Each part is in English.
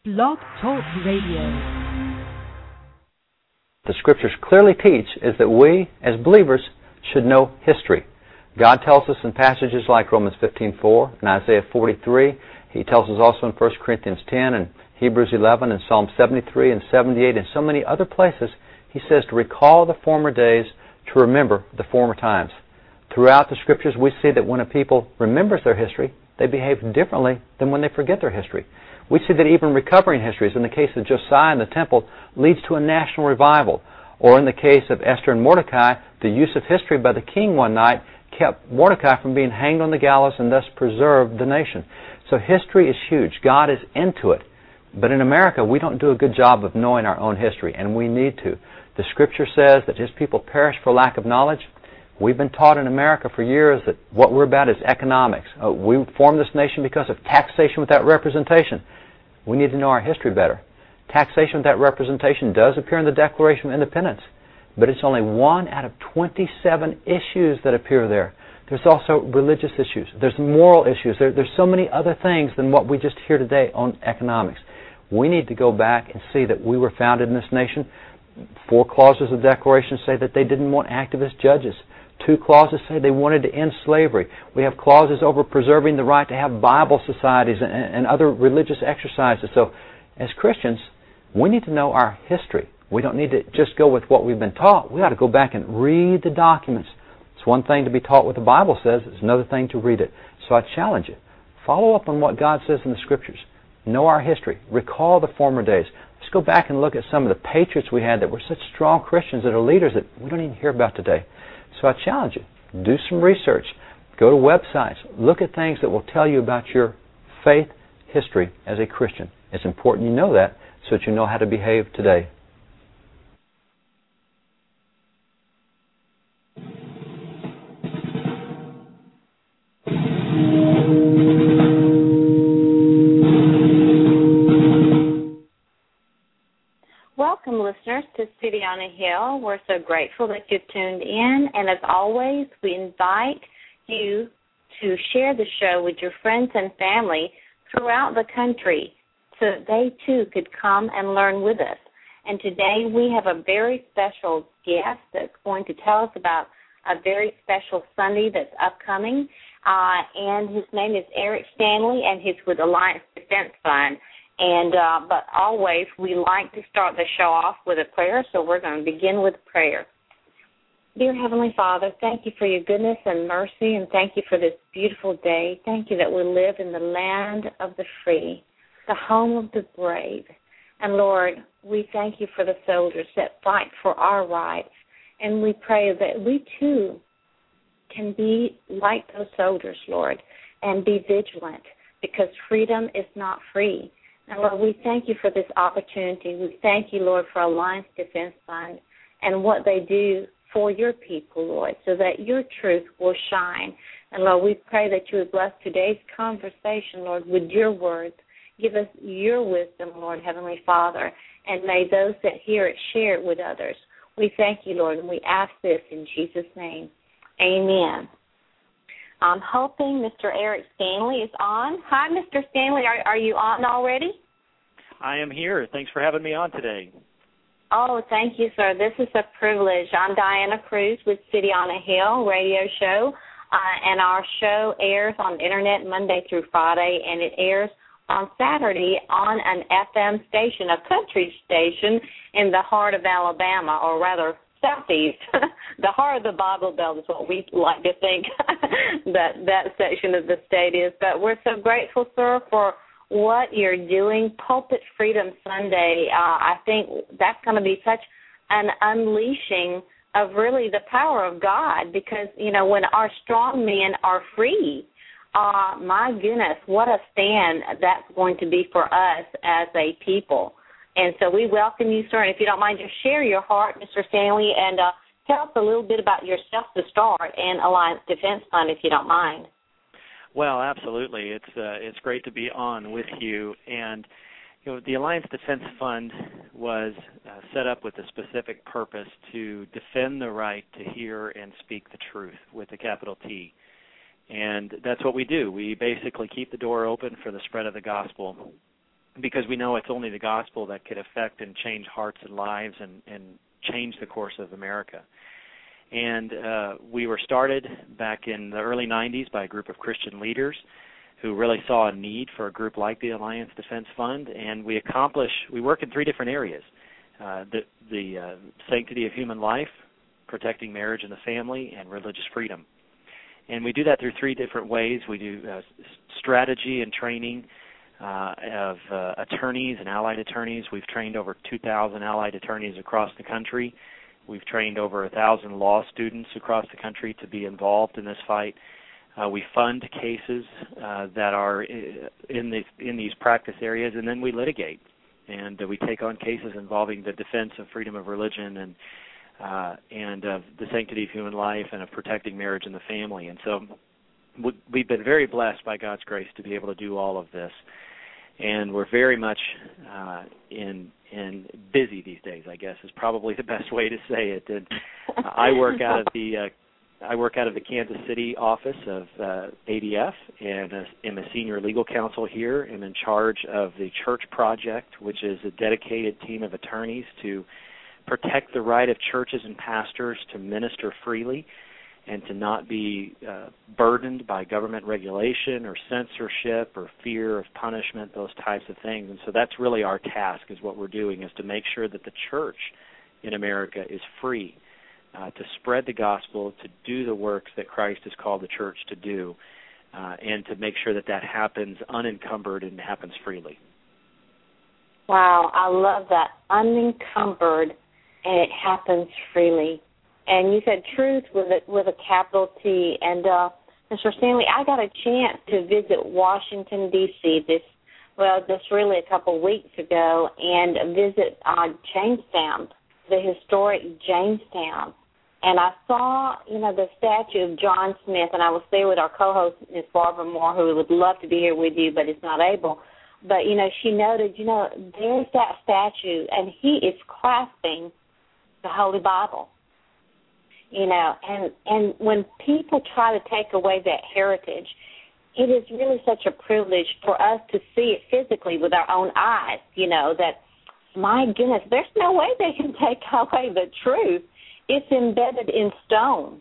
Blog Talk Radio. The Scriptures clearly teach is that we, as believers, should know history. God tells us in passages like Romans 15:4 and Isaiah 43. He tells us also in 1 Corinthians 10 and Hebrews 11 and Psalm 73 and 78 and so many other places. He says to recall the former days, to remember the former times. Throughout the Scriptures, we see that when a people remembers their history, they behave differently than when they forget their history. We see that even recovering histories, in the case of Josiah and the temple, leads to a national revival. Or in the case of Esther and Mordecai, the use of history by the king one night kept Mordecai from being hanged on the gallows and thus preserved the nation. So history is huge. God is into it. But in America, we don't do a good job of knowing our own history, and we need to. The Scripture says that His people perish for lack of knowledge. We've been taught in America for years that what we're about is economics. We formed this nation because of taxation without representation. We need to know our history better. Taxation without representation does appear in the Declaration of Independence, but it's only one out of 27 issues that appear there. There's also religious issues. There's moral issues. There's so many other things than what we just hear today on economics. We need to go back and see that we were founded in this nation. 4 clauses of the Declaration say that they didn't want activist judges. 2 clauses say they wanted to end slavery. We have clauses over preserving the right to have Bible societies and other religious exercises. So as Christians, we need to know our history. We don't need to just go with what we've been taught. We ought to go back and read the documents. It's one thing to be taught what the Bible says. It's another thing to read it. So I challenge you. Follow up on what God says in the Scriptures. Know our history. Recall the former days. Let's go back and look at some of the patriots we had that were such strong Christians that are leaders that we don't even hear about today. So I challenge you. Do some research. Go to websites. Look at things that will tell you about your faith history as a Christian. It's important you know that so that you know how to behave today. Welcome, listeners, to City on a Hill. We're so grateful that you've tuned in, and as always, we invite you to share the show with your friends and family throughout the country so that they, too, could come and learn with us. And today we have a very special guest that's going to tell us about a very special Sunday that's upcoming, and his name is Eric Stanley, and he's with Alliance Defense Fund. And but always we like to start the show off with a prayer, so we're going to begin with prayer. Dear Heavenly Father, thank you for your goodness and mercy, and thank you for this beautiful day. Thank you that we live in the land of the free, the home of the brave. And Lord, we thank you for the soldiers that fight for our rights, and we pray that we too can be like those soldiers, Lord, and be vigilant, because freedom is not free. And Lord, we thank you for this opportunity. We thank you, Lord, for Alliance Defense Fund and what they do for your people, Lord, so that your truth will shine. And Lord, we pray that you would bless today's conversation, Lord, with your words. Give us your wisdom, Lord, Heavenly Father, and may those that hear it share it with others. We thank you, Lord, and we ask this in Jesus' name. Amen. I'm hoping Mr. Eric Stanley is on. Hi, Mr. Stanley. Are you on already? I am here. Thanks for having me on today. Oh, thank you, sir. This is a privilege. I'm Diana Cruz with City on a Hill radio show, and our show airs on the Internet Monday through Friday, and it airs on Saturday on an FM station, a country station in the heart of Alabama, or rather Southeast. The heart of the Bible Belt is what we like to think that section of the state is. But we're so grateful, sir, for what you're doing. Pulpit Freedom Sunday, I think that's going to be such an unleashing of really the power of God, because, you know, when our strong men are free, my goodness, what a stand that's going to be for us as a people. And so we welcome you, sir. And if you don't mind, just share your heart, Mr. Stanley, and tell us a little bit about yourself to start and Alliance Defense Fund, if you don't mind. Well, absolutely. It's great to be on with you. And you know, the Alliance Defense Fund was set up with a specific purpose to defend the right to hear and speak the truth with a capital T. And that's what we do. We basically keep the door open for the spread of the gospel. because we know it's only the gospel that could affect and change hearts and lives and change the course of America. And we were started back in the early 90s by a group of Christian leaders who really saw a need for a group like the Alliance Defense Fund, and we work in three different areas: the sanctity of human life, protecting marriage and the family, and religious freedom. And we do that through three different ways. We do strategy and training of attorneys and allied attorneys. We've trained over 2,000 allied attorneys across the country. We've trained over 1,000 law students across the country to be involved in this fight. We fund cases that are in these practice areas, and then we litigate. And we take on cases involving the defense of freedom of religion and of the sanctity of human life and of protecting marriage and the family. And so we've been very blessed by God's grace to be able to do all of this. And we're very much in busy these days, I guess, is probably the best way to say it. And I work out of the Kansas City office of ADF, and am a senior legal counsel here. I'm in charge of the Church Project, which is a dedicated team of attorneys to protect the right of churches and pastors to minister freely and to not be burdened by government regulation or censorship or fear of punishment, those types of things. And so that's really our task, is what we're doing, is to make sure that the church in America is free to spread the gospel, to do the works that Christ has called the church to do, and to make sure that that happens unencumbered and happens freely. Wow, I love that. Unencumbered, and it happens freely. And you said truth with a capital T. And Mr. Stanley, I got a chance to visit Washington, D.C. just really a couple weeks ago, and visit Jamestown, the historic Jamestown. And I saw, the statue of John Smith, and I was there with our co-host, Ms. Barbara Moore, who would love to be here with you, but is not able. But, she noted, there's that statue, and he is clasping the Holy Bible. And when people try to take away that heritage, it is really such a privilege for us to see it physically with our own eyes, that, my goodness, there's no way they can take away the truth. It's embedded in stone,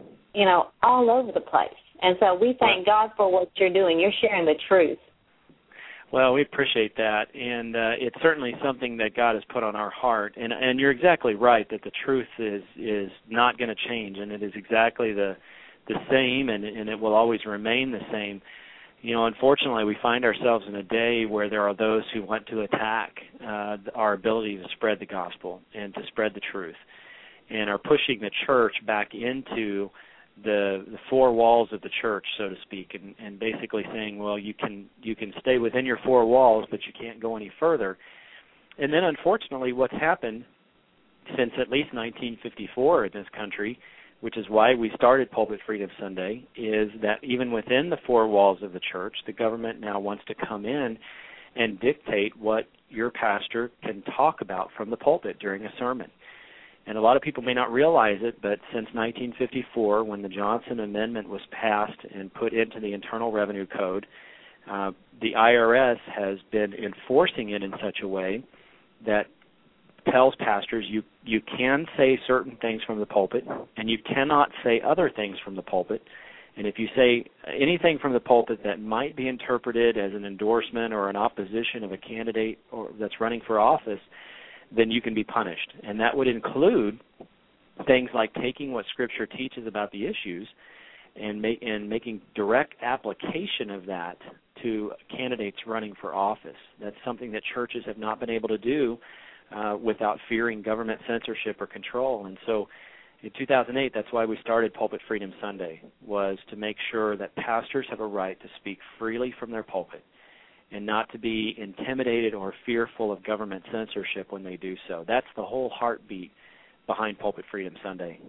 all over the place. And so we thank God for what you're doing. You're sharing the truth. Well, we appreciate that, and it's certainly something that God has put on our heart. And you're exactly right that the truth is not going to change, and it is exactly the same, and it will always remain the same. Unfortunately, we find ourselves in a day where there are those who want to attack our ability to spread the gospel and to spread the truth, and are pushing the church back into the four walls of the church, so to speak, and basically saying, well, you can stay within your four walls, but you can't go any further. And then, unfortunately, what's happened since at least 1954 in this country, which is why we started Pulpit Freedom Sunday, is that even within the four walls of the church, the government now wants to come in and dictate what your pastor can talk about from the pulpit during a sermon. And a lot of people may not realize it, but since 1954, when the Johnson Amendment was passed and put into the Internal Revenue Code, the IRS has been enforcing it in such a way that tells pastors you can say certain things from the pulpit, and you cannot say other things from the pulpit. And if you say anything from the pulpit that might be interpreted as an endorsement or an opposition of a candidate or that's running for office, then you can be punished. And that would include things like taking what Scripture teaches about the issues and making direct application of that to candidates running for office. That's something that churches have not been able to do without fearing government censorship or control. And so in 2008, that's why we started Pulpit Freedom Sunday, was to make sure that pastors have a right to speak freely from their pulpit and not to be intimidated or fearful of government censorship when they do so. That's the whole heartbeat behind Pulpit Freedom Sunday.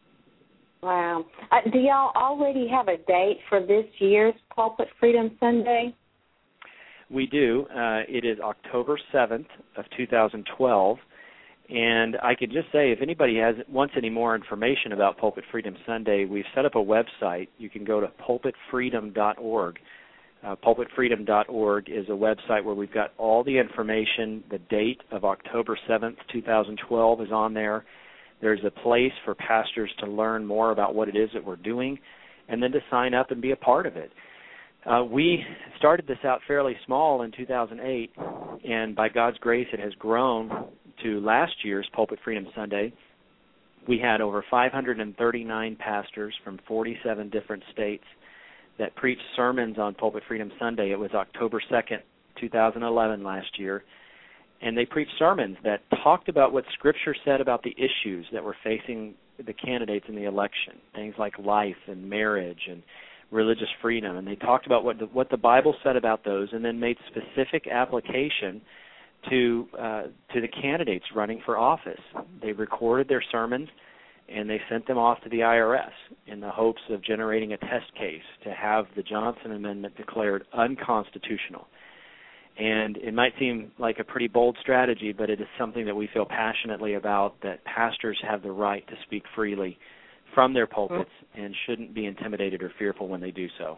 Wow. Do y'all already have a date for this year's Pulpit Freedom Sunday? We do. It is October 7th of 2012. And I can just say, if anybody wants any more information about Pulpit Freedom Sunday, we've set up a website. You can go to pulpitfreedom.org. pulpitfreedom.org is a website where we've got all the information. The date of October 7th, 2012 is on there. There's a place for pastors to learn more about what it is that we're doing and then to sign up and be a part of it. We started this out fairly small in 2008, and by God's grace it has grown to last year's Pulpit Freedom Sunday. We had over 539 pastors from 47 different states that preached sermons on Pulpit Freedom Sunday. It was October 2nd, 2011 last year. And they preached sermons that talked about what Scripture said about the issues that were facing the candidates in the election, things like life and marriage and religious freedom. And they talked about what the Bible said about those and then made specific application to the candidates running for office. They recorded their sermons and they sent them off to the IRS in the hopes of generating a test case to have the Johnson Amendment declared unconstitutional. And it might seem like a pretty bold strategy, but it is something that we feel passionately about, that pastors have the right to speak freely from their pulpits and shouldn't be intimidated or fearful when they do so.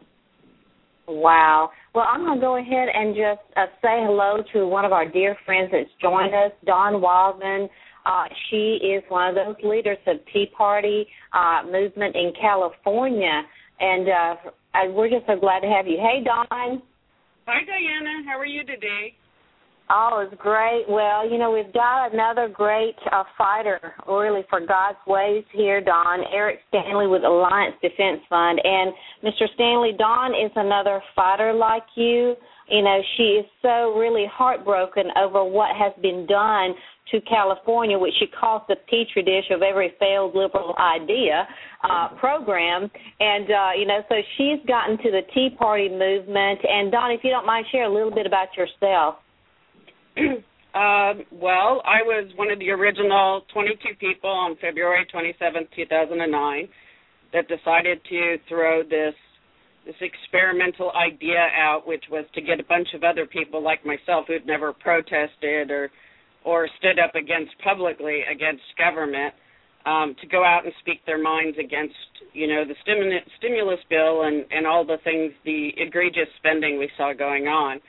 Wow. Well, I'm going to go ahead and just say hello to one of our dear friends that's joined us, Dawn Wildman. She is one of those leaders of Tea Party movement in California, and we're just so glad to have you. Hey, Dawn. Hi, Diana. How are you today? Oh, it's great. Well, we've got another great fighter, really, for God's ways here, Dawn, Eric Stanley with Alliance Defense Fund. And, Mr. Stanley, Dawn is another fighter like you. She is so really heartbroken over what has been done to California, which she calls the petri dish of every failed liberal idea program. And, so she's gotten to the Tea Party movement. And, Dawn, if you don't mind, share a little bit about yourself. Well, I was one of the original 22 people on February 27, 2009 that decided to throw this experimental idea out, which was to get a bunch of other people like myself who'd never protested or stood up publicly against government to go out and speak their minds against, the stimulus bill and all the things, the egregious spending we saw going on.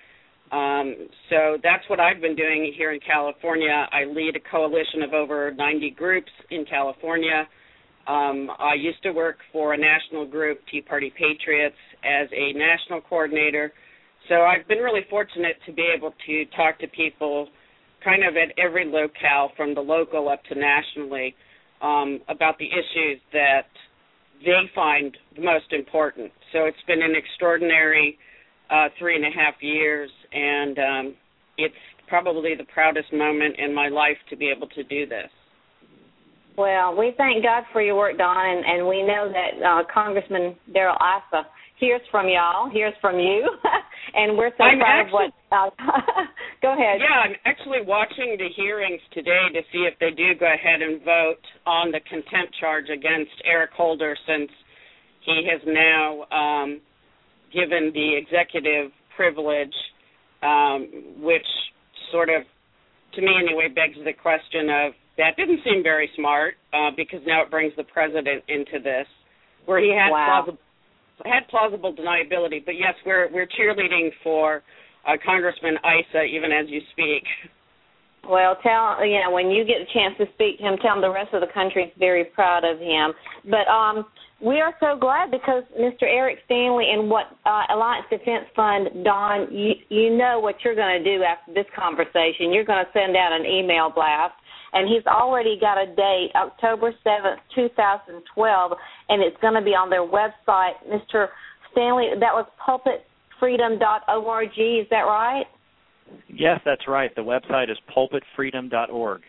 So that's what I've been doing here in California. I lead a coalition of over 90 groups in California. I used to work for a national group, Tea Party Patriots, as a national coordinator. So I've been really fortunate to be able to talk to people kind of at every locale, from the local up to nationally, about the issues that they find the most important. So it's been an extraordinary 3.5 years, and it's probably the proudest moment in my life to be able to do this. Well, we thank God for your work, Dawn, and we know that Congressman Darrell Issa hears from y'all, hears from you, and we're so proud of what... go ahead. Yeah, I'm actually watching the hearings today to see if they do go ahead and vote on the contempt charge against Eric Holder, since he has now given the executive privilege, which sort of, to me anyway, begs the question of, that didn't seem very smart, because now it brings the president into this, where he had plausible deniability. But yes, we're cheerleading for Congressman Issa even as you speak. Well, when you get a chance to speak to him, tell him the rest of the country is very proud of him. But we are so glad, because Mr. Eric Stanley and what Alliance Defense Fund, Dawn, you know what you're going to do after this conversation. You're going to send out an email blast. And he's already got a date, October 7th, 2012, and it's going to be on their website. Mr. Stanley, that was pulpitfreedom.org, is that right? Yes, that's right. The website is pulpitfreedom.org.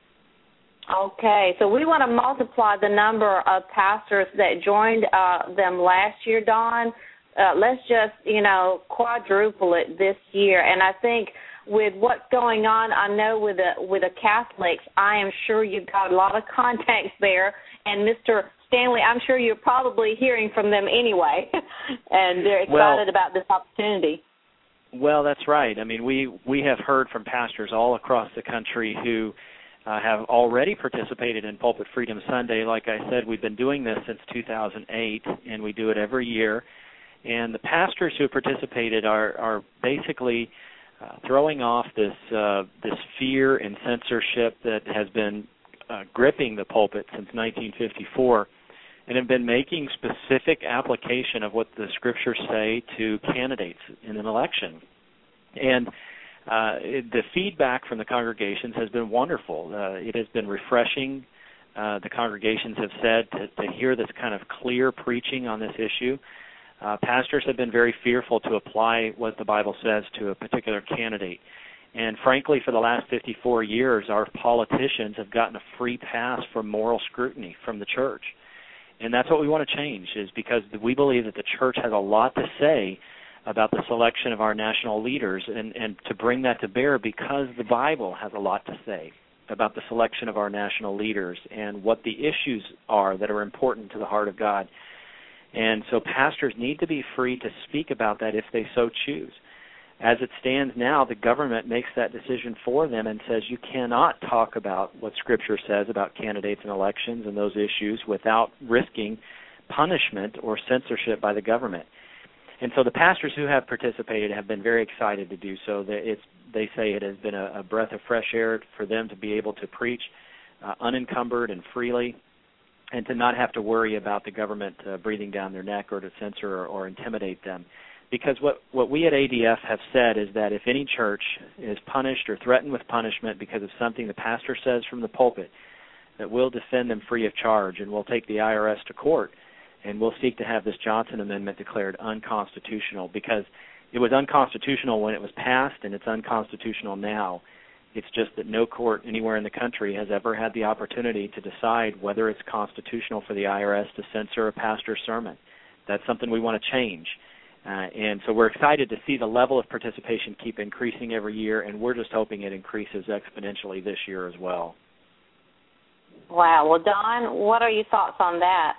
Okay, so we want to multiply the number of pastors that joined them last year, Dawn. Let's just, quadruple it this year. And I think with what's going on, I know with the Catholics, I am sure you've got a lot of contacts there. And Mr. Stanley, I'm sure you're probably hearing from them anyway, and they're excited about this opportunity. Well, that's right. I mean, we have heard from pastors all across the country who have already participated in Pulpit Freedom Sunday. Like I said, we've been doing this since 2008, and we do it every year. And the pastors who participated are basically throwing off this fear and censorship that has been gripping the pulpit since 1954, and have been making specific application of what the Scriptures say to candidates in an election. And the feedback from the congregations has been wonderful. It has been refreshing. The congregations have said to hear this kind of clear preaching on this issue. Pastors have been very fearful to apply what the Bible says to a particular candidate. And frankly, for the last 54 years, our politicians have gotten a free pass from moral scrutiny from the church. And that's what we want to change, is because we believe that the church has a lot to say about the selection of our national leaders, and to bring that to bear because the Bible has a lot to say about the selection of our national leaders and what the issues are that are important to the heart of God. And so pastors need to be free to speak about that if they so choose. As it stands now, the government makes that decision for them and says you cannot talk about what Scripture says about candidates in elections and those issues without risking punishment or censorship by the government. And so the pastors who have participated have been very excited to do so. They say it has been a breath of fresh air for them to be able to preach unencumbered and freely, and to not have to worry about the government breathing down their neck or to censor or intimidate them. Because what we at ADF have said is that if any church is punished or threatened with punishment because of something the pastor says from the pulpit, that we'll defend them free of charge, and we'll take the IRS to court, and we'll seek to have this Johnson Amendment declared unconstitutional, because it was unconstitutional when it was passed, and it's unconstitutional now. It's just that no court anywhere in the country has ever had the opportunity to decide whether it's constitutional for the IRS to censor a pastor's sermon. That's something we want to change. And so we're excited to see the level of participation keep increasing every year, and we're just hoping it increases exponentially this year as well. Wow. Well, Don, what are your thoughts on that?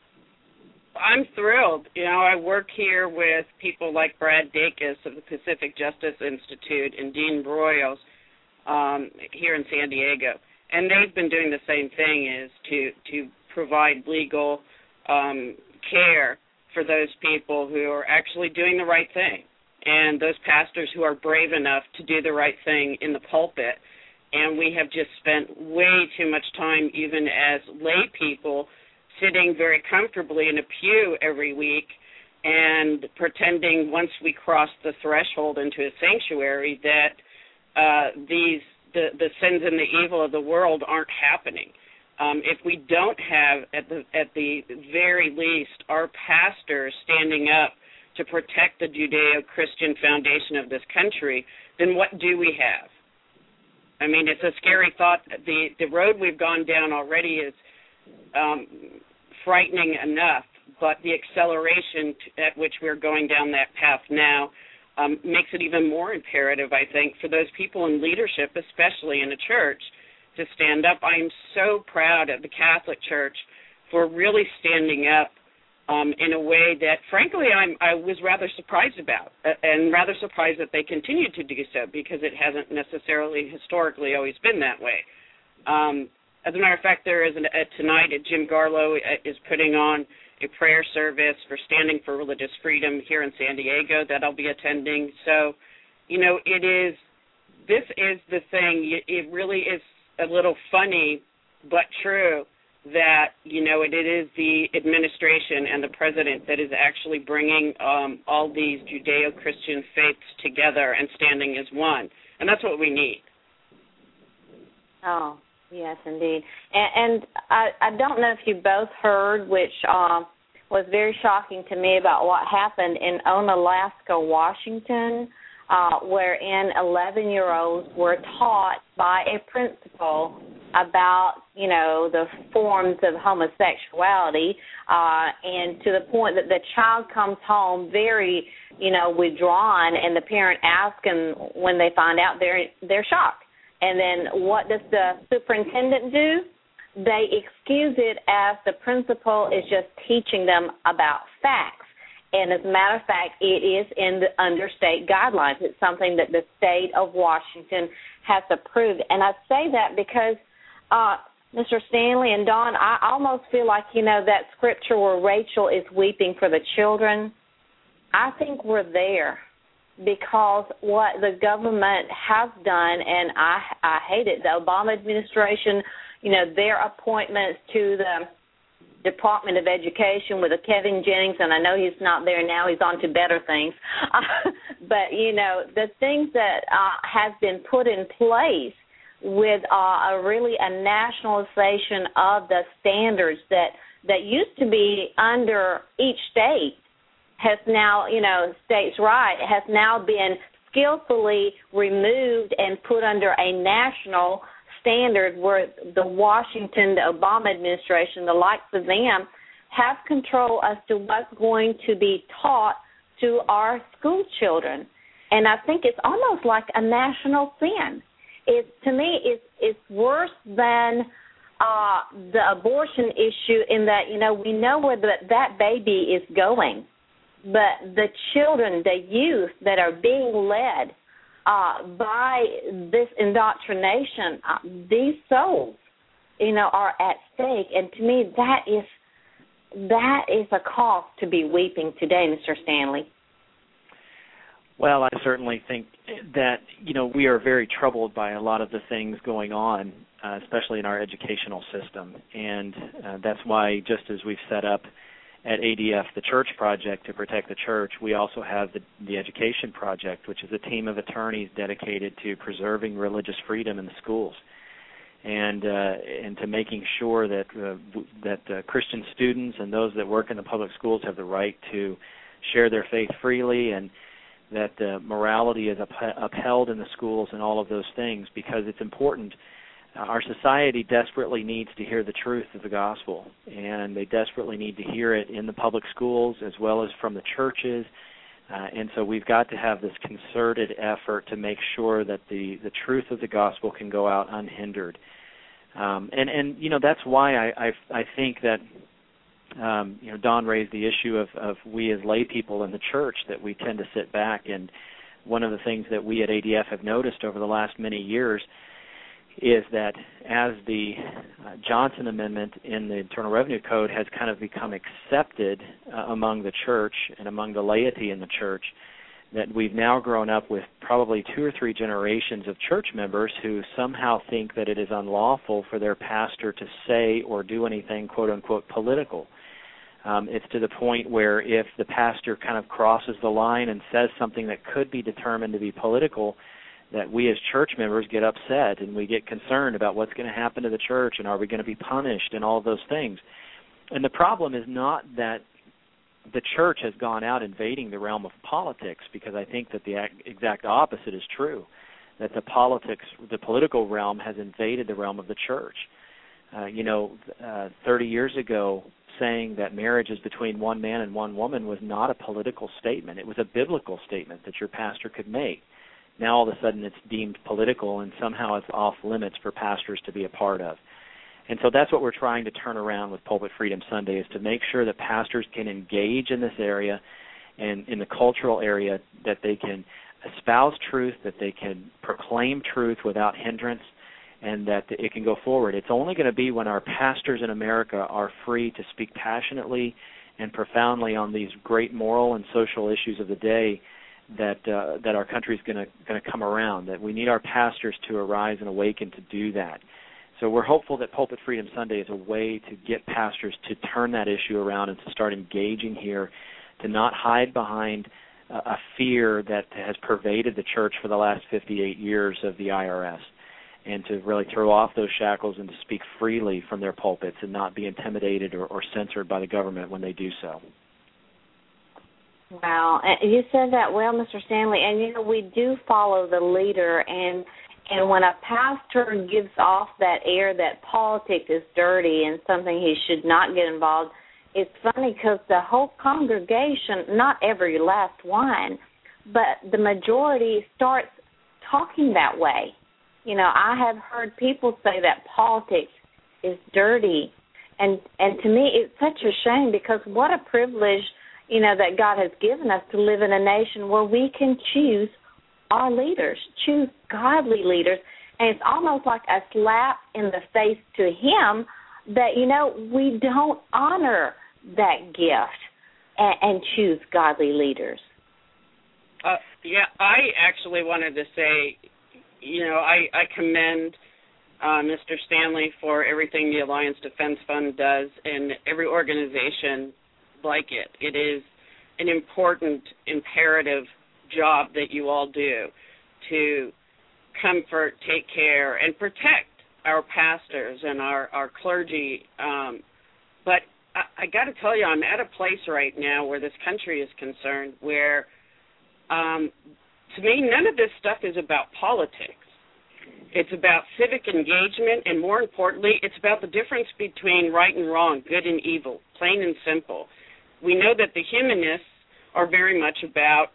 I'm thrilled. I work here with people like Brad Dacus of the Pacific Justice Institute and Dean Broyles here in San Diego. And they've been doing the same thing, is to provide legal care for those people who are actually doing the right thing, and those pastors who are brave enough to do the right thing in the pulpit. And we have just spent way too much time, even as lay people, sitting very comfortably in a pew every week and pretending once we cross the threshold into a sanctuary that the sins and the evil of the world aren't happening. If we don't have, at the very least, our pastors standing up to protect the Judeo-Christian foundation of this country, then what do we have? I mean, it's a scary thought. The road we've gone down already is frightening enough, but the acceleration at which we're going down that path now makes it even more imperative, I think, for those people in leadership, especially in a church, to stand up. I am so proud of the Catholic Church for really standing up in a way that, frankly, I was rather surprised about, and rather surprised that they continue to do so, because it hasn't necessarily historically always been that way. As a matter of fact, there is tonight, Jim Garlow is putting on a prayer service for Standing for Religious Freedom here in San Diego that I'll be attending. So, this is the thing. It really is a little funny but true that, it is the administration and the president that is actually bringing all these Judeo-Christian faiths together and standing as one. And that's what we need. Oh, yes, indeed. And I don't know if you both heard, which was very shocking to me, about what happened in Onalaska, Washington, wherein 11-year-olds were taught by a principal about, the forms of homosexuality, and to the point that the child comes home very, withdrawn, and the parent asks him when they find out, they're shocked. And then what does the superintendent do? They excuse it as the principal is just teaching them about facts. And as a matter of fact, it is under state guidelines. It's something that the state of Washington has approved. And I say that because, Mr. Stanley and Don, I almost feel like, that scripture where Rachel is weeping for the children, I think we're there because what the government has done, and I hate it, the Obama administration, their appointments to the Department of Education with Kevin Jennings, and I know he's not there now, he's on to better things. But, the things that has been put in place with a nationalization of the standards that used to be under each state has now, states' right, has now been skillfully removed and put under a national standard where the Obama administration, the likes of them, have control as to what's going to be taught to our school children. And I think it's almost like a national sin. To me, it's worse than the abortion issue in that, we know where that baby is going. But the children, the youth that are being led by this indoctrination, these souls, are at stake. And to me, that is a cause to be weeping today, Mr. Stanley. Well, I certainly think that, we are very troubled by a lot of the things going on, especially in our educational system. And that's why, just as we've set up at ADF the Church Project to protect the church, we also have the Education Project, which is a team of attorneys dedicated to preserving religious freedom in the schools and to making sure that Christian students and those that work in the public schools have the right to share their faith freely, and that morality is upheld in the schools and all of those things, because it's important. Our society desperately needs to hear the truth of the gospel, and they desperately need to hear it in the public schools as well as from the churches. And so we've got to have this concerted effort to make sure that the truth of the gospel can go out unhindered. And that's why I think that Don raised the issue of we as lay people in the church, that we tend to sit back. And one of the things that we at ADF have noticed over the last many years is that as the Johnson Amendment in the Internal Revenue Code has kind of become accepted among the church and among the laity in the church, that we've now grown up with probably 2 or 3 generations of church members who somehow think that it is unlawful for their pastor to say or do anything, quote-unquote, political. It's to the point where if the pastor kind of crosses the line and says something that could be determined to be political, that we as church members get upset and we get concerned about what's going to happen to the church and are we going to be punished and all of those things. And the problem is not that the church has gone out invading the realm of politics, because I think that the exact opposite is true, that the political realm has invaded the realm of the church. 30 years ago, saying that marriage is between one man and one woman was not a political statement. It was a biblical statement that your pastor could make. Now all of a sudden it's deemed political, and somehow it's off limits for pastors to be a part of. And so that's what we're trying to turn around with Pulpit Freedom Sunday, is to make sure that pastors can engage in this area and in the cultural area, that they can espouse truth, that they can proclaim truth without hindrance, and that it can go forward. It's only going to be when our pastors in America are free to speak passionately and profoundly on these great moral and social issues of the day that our country is going to come around, that we need our pastors to arise and awaken to do that. So we're hopeful that Pulpit Freedom Sunday is a way to get pastors to turn that issue around and to start engaging here, to not hide behind a fear that has pervaded the church for the last 58 years of the IRS, and to really throw off those shackles and to speak freely from their pulpits and not be intimidated or censored by the government when they do so. Wow, you said that well, Mr. Stanley, and we do follow the leader, and when a pastor gives off that air that politics is dirty and something he should not get involved, it's funny because the whole congregation, not every last one, but the majority starts talking that way. I have heard people say that politics is dirty, and to me it's such a shame, because what a privilege that God has given us to live in a nation where we can choose our leaders, choose godly leaders. And it's almost like a slap in the face to him that, we don't honor that gift. and choose godly leaders? I actually wanted to say, I commend Mr. Stanley for everything the Alliance Defense Fund does, and every organization like it. It is an important, imperative job that you all do to comfort, take care, and protect our pastors and our clergy. But I got to tell you, I'm at a place right now where this country is concerned where, to me, none of this stuff is about politics. It's about civic engagement, and more importantly, it's about the difference between right and wrong, good and evil, plain and simple. We know that the humanists are very much about,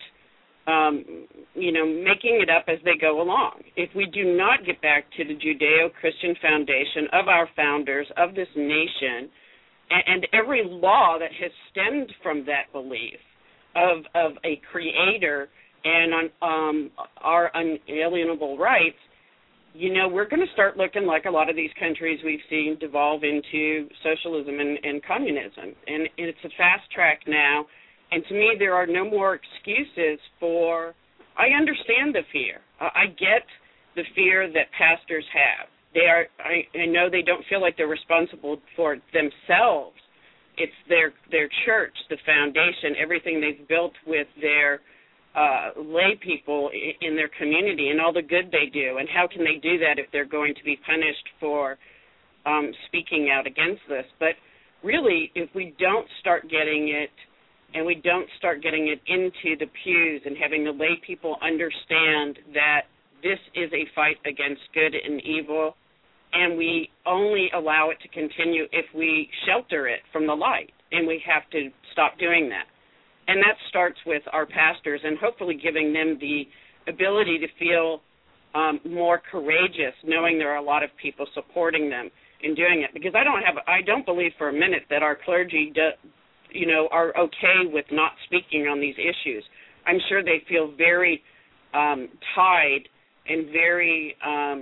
making it up as they go along. If we do not get back to the Judeo-Christian foundation of our founders, of this nation, and every law that has stemmed from that belief of a creator and on our unalienable rights, we're going to start looking like a lot of these countries we've seen devolve into socialism and communism. And it's a fast track now. And to me, there are no more excuses for, I understand the fear. I get the fear that pastors have. I know they don't feel like they're responsible for themselves. It's their church, the foundation, everything they've built with their lay people in their community and all the good they do. And how can they do that if they're going to be punished for speaking out against this? But really, if we don't start getting it, and we don't start getting it into the pews and having the lay people understand that this is a fight against good and evil, and we only allow it to continue if we shelter it from the light, and we have to stop doing that. And that starts with our pastors and hopefully giving them the ability to feel more courageous, knowing there are a lot of people supporting them in doing it. Because I don't believe for a minute that our clergy are okay with not speaking on these issues. I'm sure they feel very tied and very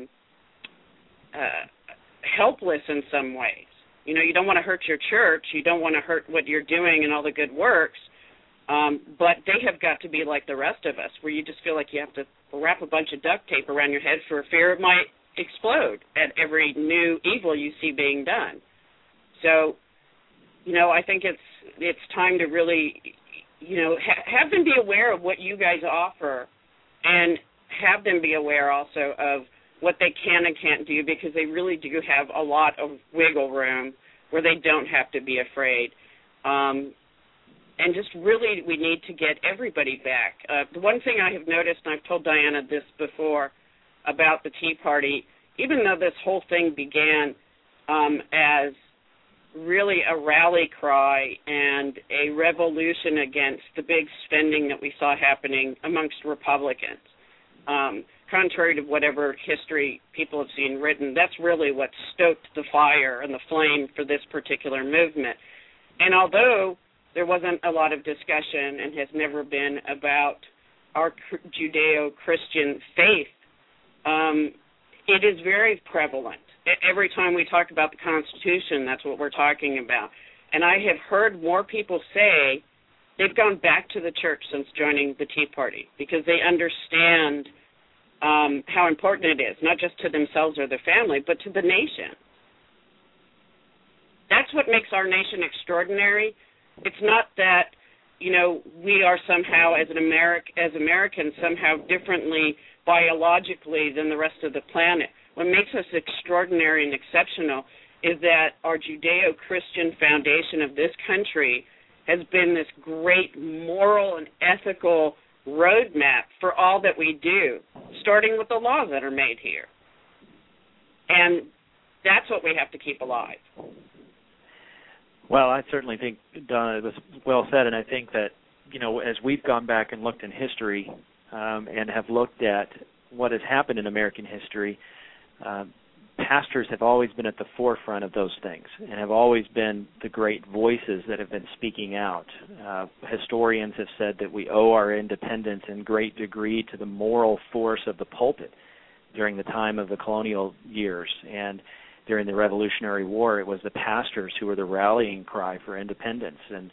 helpless in some ways. You don't want to hurt your church. You don't want to hurt what you're doing and all the good works. But they have got to be like the rest of us, where you just feel like you have to wrap a bunch of duct tape around your head for fear it might explode at every new evil you see being done. So, I think it's time to really, have them be aware of what you guys offer, and have them be aware also of what they can and can't do, because they really do have a lot of wiggle room where they don't have to be afraid. And just really, we need to get everybody back. The one thing I have noticed, and I've told Diana this before about the Tea Party, even though this whole thing began as really a rally cry and a revolution against the big spending that we saw happening amongst Republicans, contrary to whatever history people have seen written, that's really what stoked the fire and the flame for this particular movement. And although there wasn't a lot of discussion and has never been about our Judeo-Christian faith, it is very prevalent. Every time we talk about the Constitution, that's what we're talking about. And I have heard more people say they've gone back to the church since joining the Tea Party, because they understand how important it is, not just to themselves or their family, but to the nation. That's what makes our nation extraordinary. It's not that, we are somehow, as Americans, somehow differently biologically than the rest of the planet. What makes us extraordinary and exceptional is that our Judeo-Christian foundation of this country has been this great moral and ethical roadmap for all that we do, starting with the laws that are made here. And that's what we have to keep alive. Well, I certainly think, Donna, it was well said, and I think that, as we've gone back and looked in history and have looked at what has happened in American history, pastors have always been at the forefront of those things and have always been the great voices that have been speaking out. Historians have said that we owe our independence in great degree to the moral force of the pulpit during the time of the colonial years, and during the Revolutionary War, it was the pastors who were the rallying cry for independence.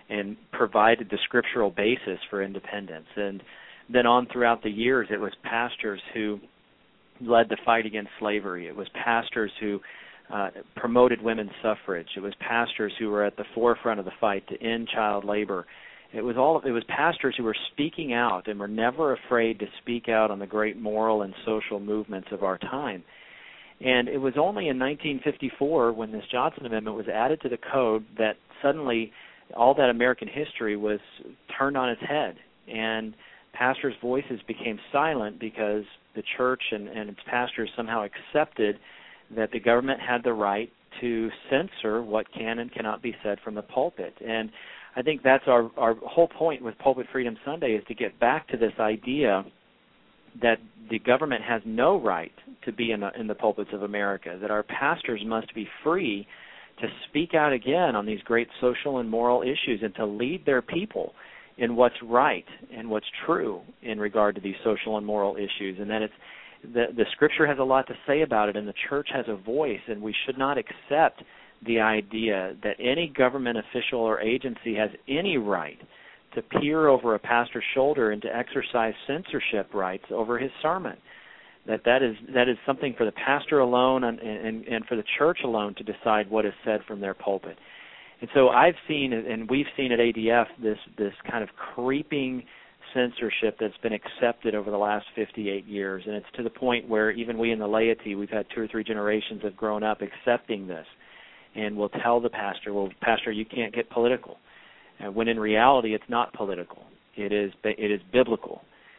and provided the scriptural basis for independence. And then on throughout the years, it was pastors who led the fight against slavery. It was pastors who promoted women's suffrage. It was pastors who were at the forefront of the fight to end child labor. It was pastors who were speaking out and were never afraid to speak out on the great moral and social movements of our time. And it was only in 1954, when this Johnson Amendment was added to the code, that suddenly all that American history was turned on its head, and pastors' voices became silent because the church and its pastors somehow accepted that the government had the right to censor what can and cannot be said from the pulpit. And I think that's our whole point with Pulpit Freedom Sunday, is to get back to this idea that the government has no right to be in the pulpits of America, that our pastors must be free to speak out again on these great social and moral issues and to lead their people in what's right and what's true in regard to these social and moral issues, and that the Scripture has a lot to say about it, and the church has a voice, and we should not accept the idea that any government official or agency has any right to peer over a pastor's shoulder and to exercise censorship rights over his sermon. That is something for the pastor alone and for the church alone to decide what is said from their pulpit. And so I've seen, and we've seen at ADF, this kind of creeping censorship that's been accepted over the last 58 years, and it's to the point where even we in the laity, we've had 2 or 3 generations have grown up accepting this, and we'll tell the pastor, well, pastor, you can't get political, when in reality it's not political. It is biblical,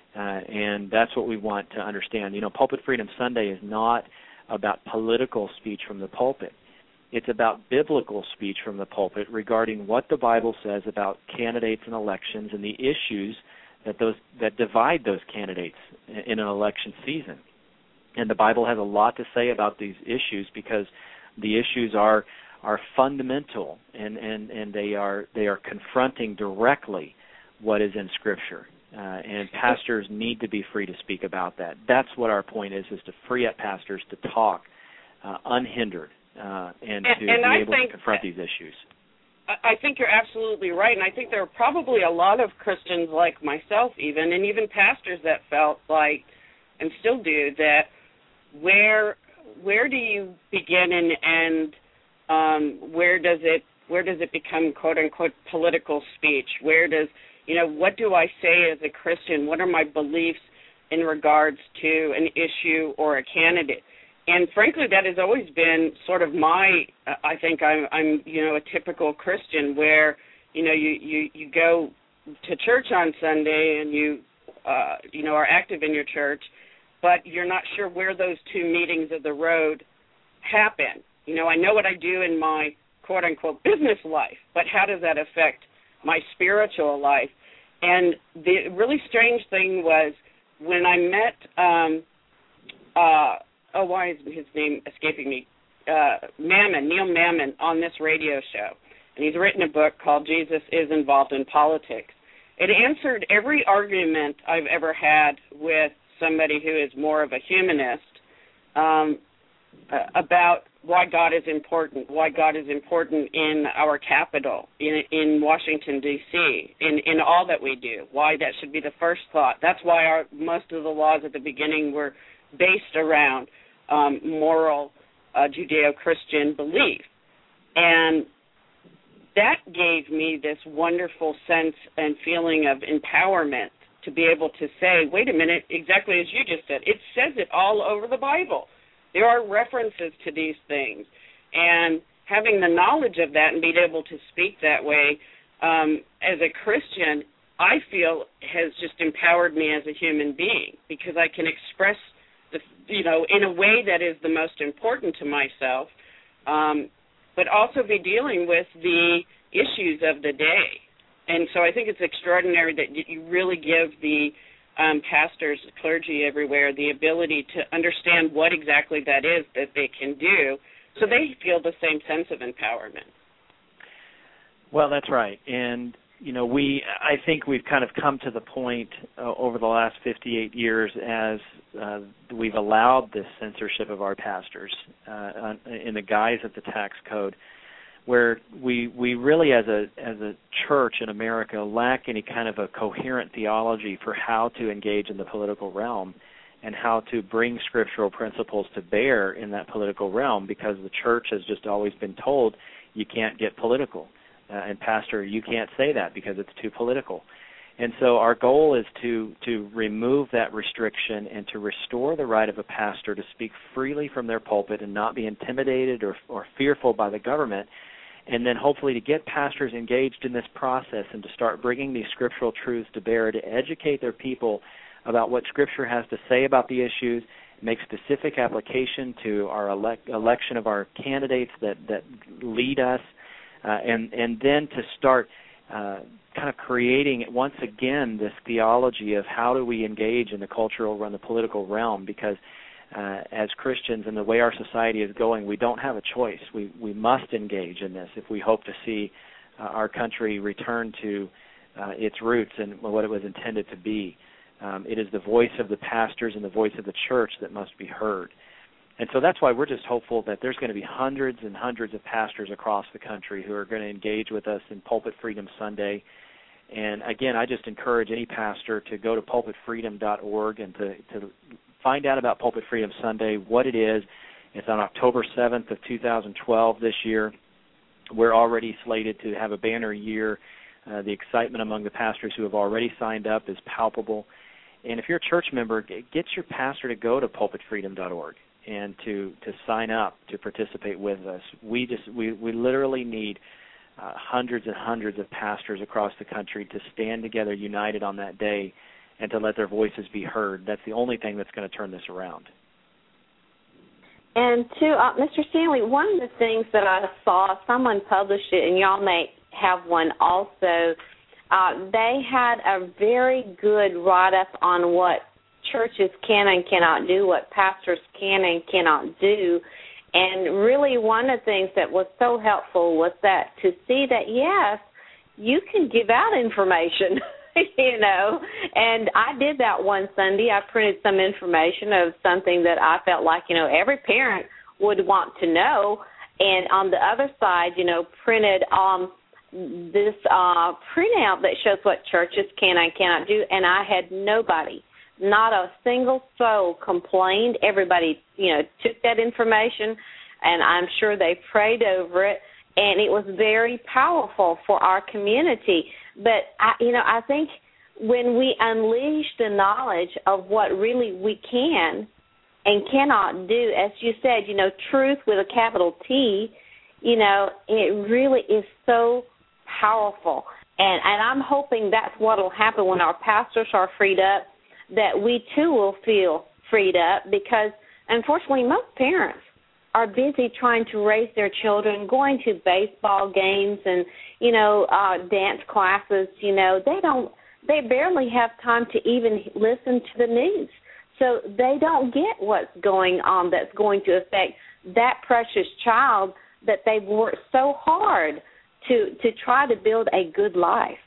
and that's what we want to understand. You know, Pulpit Freedom Sunday is not about political speech from the pulpit. It's about biblical speech from the pulpit regarding what the Bible says about candidates and elections and the issues that divide those candidates in an election season. And the Bible has a lot to say about these issues because the issues are fundamental and they are confronting directly what is in Scripture. And pastors need to be free to speak about that. That's what our point is to free up pastors to talk unhindered and to be able to confront these issues. I think you're absolutely right, and I think there are probably a lot of Christians like myself even, and even pastors that felt like, and still do, that where do you begin and end? Where does it become quote unquote political speech? Where does, what do I say as a Christian? What are my beliefs in regards to an issue or a candidate? And frankly, that has always been sort of I think I'm a typical Christian where, you go to church on Sunday and you are active in your church, but you're not sure where those 2 meetings of the road happen. I know what I do in my quote-unquote business life, but how does that affect my spiritual life? And the really strange thing was when I met why is his name escaping me? Neil Mammon, on this radio show. And he's written a book called Jesus is Involved in Politics. It answered every argument I've ever had with somebody who is more of a humanist about why God is important in our capital, in Washington, D.C., in all that we do, why that should be the first thought. That's why most of the laws at the beginning were based around moral Judeo-Christian belief. And that gave me this wonderful sense and feeling of empowerment to be able to say, wait a minute, exactly as you just said, it says it all over the Bible. There are references to these things. And having the knowledge of that and being able to speak that way as a Christian, I feel has just empowered me as a human being because I can express in a way that is the most important to myself, but also be dealing with the issues of the day. And so I think it's extraordinary that you really give the pastors, clergy everywhere, the ability to understand what exactly that is that they can do so they feel the same sense of empowerment. Well, that's right. And I think we've kind of come to the point over the last 58 years as we've allowed this censorship of our pastors in the guise of the tax code, where we really as a church in America lack any kind of a coherent theology for how to engage in the political realm and how to bring scriptural principles to bear in that political realm, because the church has just always been told you can't get political. And Pastor, you can't say that because it's too political. And so our goal is to remove that restriction and to restore the right of a pastor to speak freely from their pulpit and not be intimidated or fearful by the government, and then hopefully to get pastors engaged in this process and to start bringing these scriptural truths to bear, to educate their people about what Scripture has to say about the issues, make specific application to our election of our candidates that lead us, and then to start kind of creating once again this theology of how do we engage in the cultural and the political realm, because as Christians and the way our society is going, we don't have a choice. We must engage in this if we hope to see our country return to its roots and what it was intended to be. It is the voice of the pastors and the voice of the church that must be heard. And so that's why we're just hopeful that there's going to be hundreds and hundreds of pastors across the country who are going to engage with us in Pulpit Freedom Sunday. And again, I just encourage any pastor to go to pulpitfreedom.org and to find out about Pulpit Freedom Sunday, what it is. It's on October 7th of 2012 this year. We're already slated to have a banner year. The excitement among the pastors who have already signed up is palpable. And if you're a church member, get your pastor to go to pulpitfreedom.org and to sign up to participate with us. We literally need hundreds and hundreds of pastors across the country to stand together united on that day and to let their voices be heard. That's the only thing that's going to turn this around. And to Mr. Stanley, one of the things that I saw, someone published it, and y'all may have one also, they had a very good write-up on what churches can and cannot do, what pastors can and cannot do. And really one of the things that was so helpful was that to see that, yes, you can give out information, you know. And I did that one Sunday. I printed some information of something that I felt like, you know, every parent would want to know. And on the other side, you know, printed this printout that shows what churches can and cannot do. And I had nobody, not a single soul complained. Everybody, you know, took that information, and I'm sure they prayed over it, and it was very powerful for our community. But, I think when we unleash the knowledge of what really we can and cannot do, as you said, you know, truth with a capital T, you know, it really is so powerful. And I'm hoping that's what will happen when our pastors are freed up, that we too will feel freed up, because unfortunately most parents are busy trying to raise their children, going to baseball games and, you know, dance classes. You know, they barely have time to even listen to the news. So they don't get what's going on that's going to affect that precious child that they've worked so hard to try to build a good life.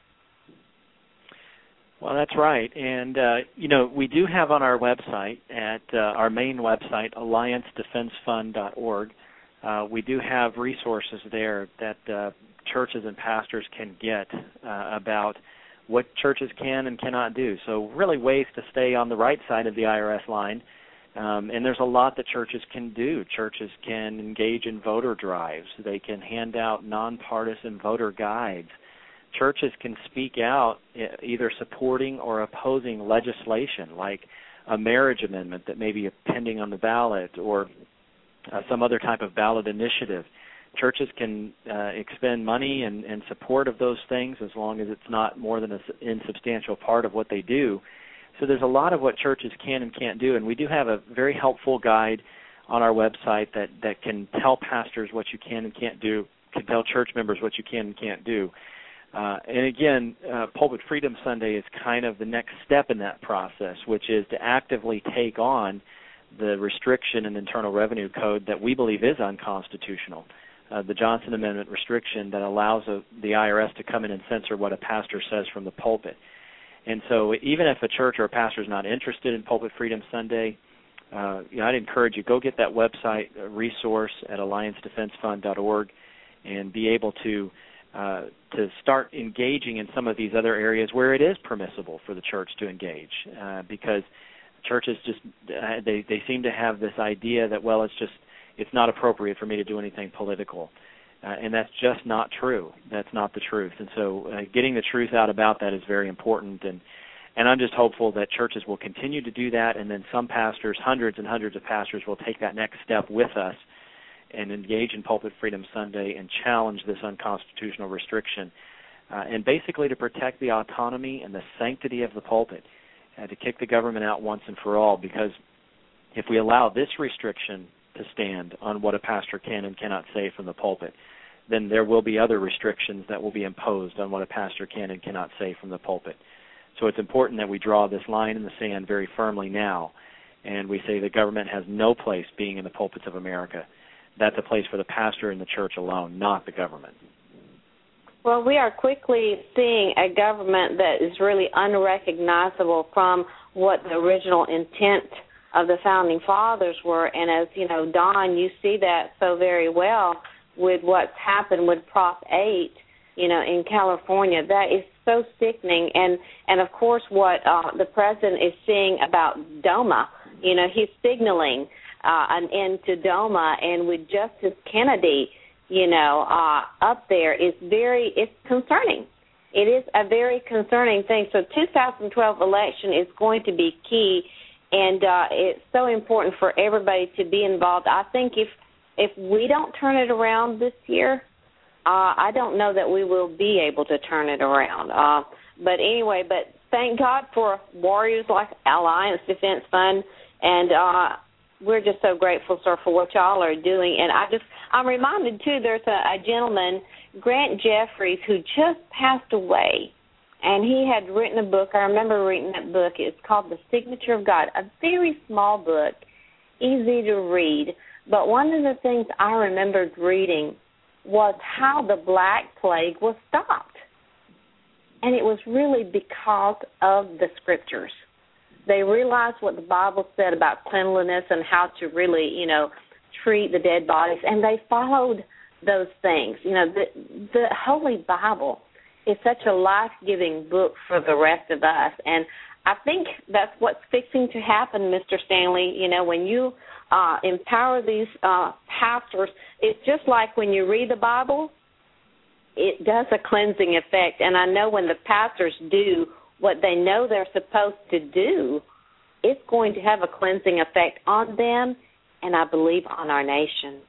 Well, that's right. And, we do have on our website, at our main website, alliancedefensefund.org, we do have resources there that churches and pastors can get about what churches can and cannot do. So really ways to stay on the right side of the IRS line. And there's a lot that churches can do. Churches can engage in voter drives. They can hand out nonpartisan voter guides. Churches can speak out either supporting or opposing legislation like a marriage amendment that may be pending on the ballot or some other type of ballot initiative. Churches can expend money in support of those things as long as it's not more than an insubstantial part of what they do. So there's a lot of what churches can and can't do, and we do have a very helpful guide on our website that can tell pastors what you can and can't do, can tell church members what you can and can't do. And again, Pulpit Freedom Sunday is kind of the next step in that process, which is to actively take on the restriction in the Internal Revenue Code that we believe is unconstitutional, the Johnson Amendment restriction that allows the IRS to come in and censor what a pastor says from the pulpit. And so even if a church or a pastor is not interested in Pulpit Freedom Sunday, I'd encourage you, go get that website resource at alliancedefensefund.org and be able to start engaging in some of these other areas where it is permissible for the church to engage, because churches just they seem to have this idea that, well, it's not appropriate for me to do anything political, and that's just not true. That's not the truth. And so getting the truth out about that is very important, and I'm just hopeful that churches will continue to do that, and then some pastors, hundreds and hundreds of pastors, will take that next step with us and engage in Pulpit Freedom Sunday and challenge this unconstitutional restriction, and basically to protect the autonomy and the sanctity of the pulpit, to kick the government out once and for all, because if we allow this restriction to stand on what a pastor can and cannot say from the pulpit, then there will be other restrictions that will be imposed on what a pastor can and cannot say from the pulpit. So it's important that we draw this line in the sand very firmly now, and we say the government has no place being in the pulpits of America. That's a place for the pastor and the church alone, not the government. Well, we are quickly seeing a government that is really unrecognizable from what the original intent of the Founding Fathers were. And as you know, Don, you see that so very well with what's happened with Prop 8, in California. That is so sickening. And of course, what the president is saying about DOMA, he's signaling an end to DOMA, and with Justice Kennedy, up there, it's concerning. It is a very concerning thing. So 2012 election is going to be key, and it's so important for everybody to be involved. I think if we don't turn it around this year, I don't know that we will be able to turn it around. But anyway, thank God for warriors like Alliance Defense Fund, and we're just so grateful, sir, for what y'all are doing. And I'm reminded, too, there's a gentleman, Grant Jeffries, who just passed away, and he had written a book. I remember reading that book. It's called The Signature of God, a very small book, easy to read. But one of the things I remembered reading was how the Black Plague was stopped. And it was really because of the Scriptures. They realized what the Bible said about cleanliness and how to really, treat the dead bodies, and they followed those things. The Holy Bible is such a life-giving book for the rest of us, and I think that's what's fixing to happen, Mr. Stanley. When you empower these pastors, it's just like when you read the Bible, it does a cleansing effect, and I know when the pastors do what they know they're supposed to do, it's going to have a cleansing effect on them, and I believe on our nation.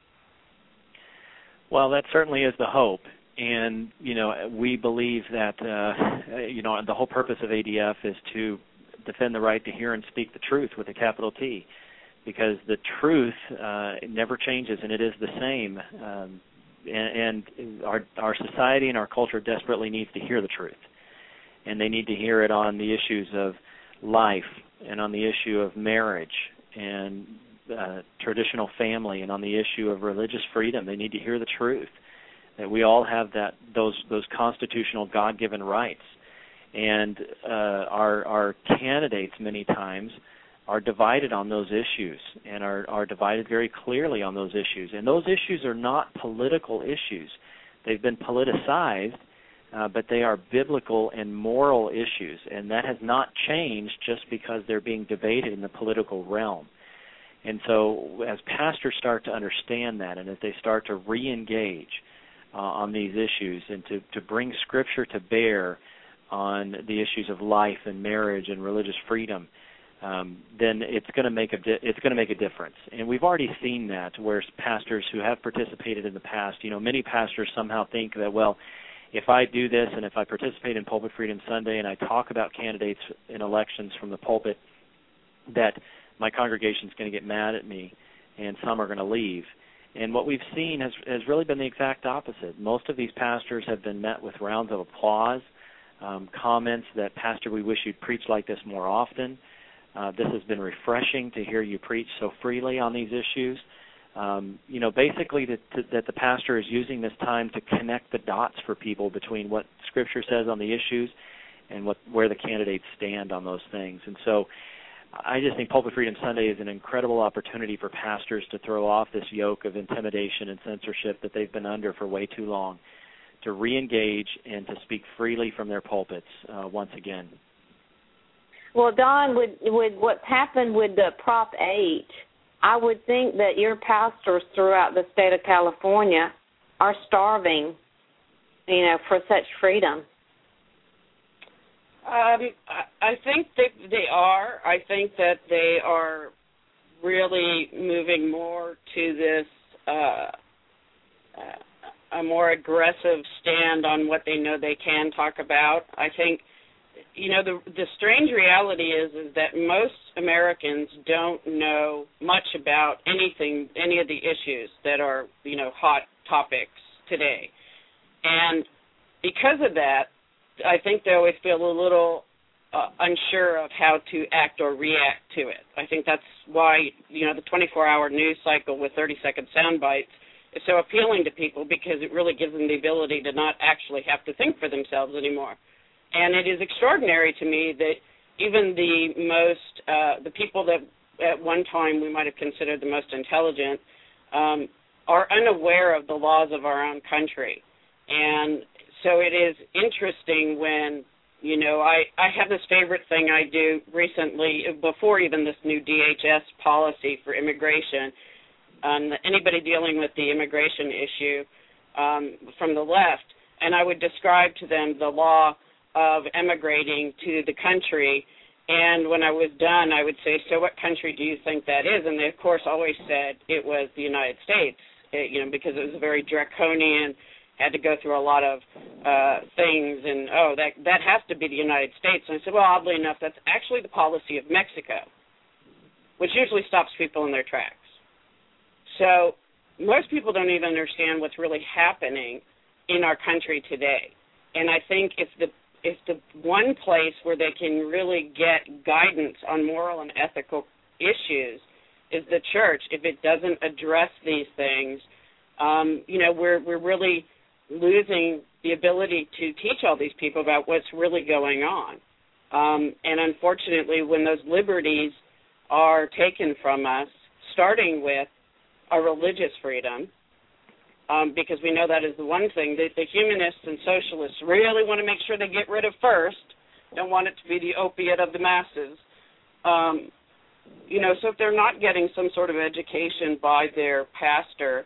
Well, that certainly is the hope. And, we believe that, the whole purpose of ADF is to defend the right to hear and speak the truth with a capital T, because the truth never changes, and it is the same. And our society and our culture desperately needs to hear the truth. And they need to hear it on the issues of life and on the issue of marriage and traditional family and on the issue of religious freedom. They need to hear the truth, that we all have those constitutional God-given rights. And our candidates many times are divided on those issues and are divided very clearly on those issues. And those issues are not political issues. They've been politicized, but they are biblical and moral issues, and that has not changed just because they're being debated in the political realm. And so as pastors start to understand that, and as they start to re-engage on these issues and to bring Scripture to bear on the issues of life and marriage and religious freedom, then it's going to make a difference. And we've already seen that, where pastors who have participated in the past, many pastors somehow think that, well, if I do this and if I participate in Pulpit Freedom Sunday and I talk about candidates in elections from the pulpit, that my congregation is going to get mad at me and some are going to leave. And what we've seen has really been the exact opposite. Most of these pastors have been met with rounds of applause, comments that, Pastor, we wish you'd preach like this more often. This has been refreshing to hear you preach so freely on these issues. Basically that the pastor is using this time to connect the dots for people between what Scripture says on the issues and where the candidates stand on those things. And so I just think Pulpit Freedom Sunday is an incredible opportunity for pastors to throw off this yoke of intimidation and censorship that they've been under for way too long, to re-engage and to speak freely from their pulpits once again. Well, Don, with what's happened with the Prop 8, I would think that your pastors throughout the state of California are starving, for such freedom. I think they are. I think that they are really moving more to this a more aggressive stand on what they know they can talk about. I think, the strange reality is that most Americans don't know much about any of the issues that are, hot topics today. And because of that, I think they always feel a little unsure of how to act or react to it. I think that's why, the 24-hour news cycle with 30-second sound bites is so appealing to people, because it really gives them the ability to not actually have to think for themselves anymore. And it is extraordinary to me that even the people that at one time we might have considered the most intelligent are unaware of the laws of our own country. And so it is interesting when, I have this favorite thing I do recently, before even this new DHS policy for immigration, anybody dealing with the immigration issue from the left, and I would describe to them the law of emigrating to the country, and when I was done, I would say, so what country do you think that is? And they, of course, always said it was the United States, because it was very draconian, had to go through a lot of things, and, that has to be the United States. And I said, well, oddly enough, that's actually the policy of Mexico, which usually stops people in their tracks. So most people don't even understand what's really happening in our country today. And I think it's the one place where they can really get guidance on moral and ethical issues is the church. If it doesn't address these things, we're really losing the ability to teach all these people about what's really going on. And unfortunately, when those liberties are taken from us, starting with our religious freedom, because we know that is the one thing that the humanists and socialists really want to make sure they get rid of first, don't want it to be the opiate of the masses. So if they're not getting some sort of education by their pastor,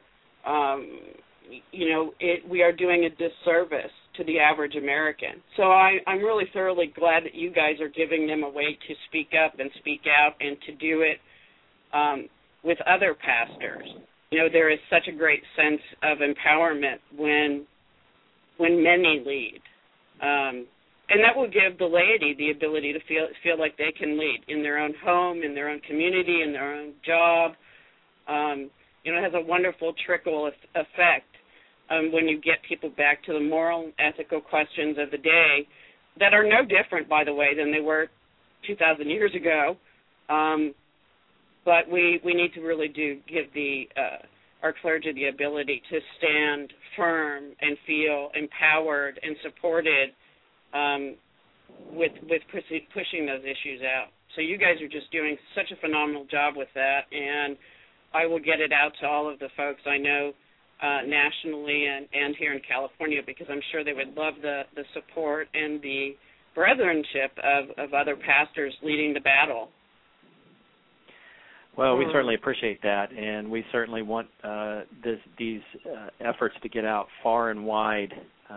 we are doing a disservice to the average American. So I'm really thoroughly glad that you guys are giving them a way to speak up and speak out and to do it with other pastors. There is such a great sense of empowerment when many lead. And that will give the laity the ability to feel like they can lead in their own home, in their own community, in their own job. It has a wonderful trickle effect when you get people back to the moral and ethical questions of the day that are no different, by the way, than they were 2,000 years ago. But we need to really give our clergy the ability to stand firm and feel empowered and supported with pushing those issues out. So you guys are just doing such a phenomenal job with that, and I will get it out to all of the folks I know nationally and here in California, because I'm sure they would love the support and the brethrenship of other pastors leading the battle. Well, we certainly appreciate that, and we certainly want these efforts to get out far and wide.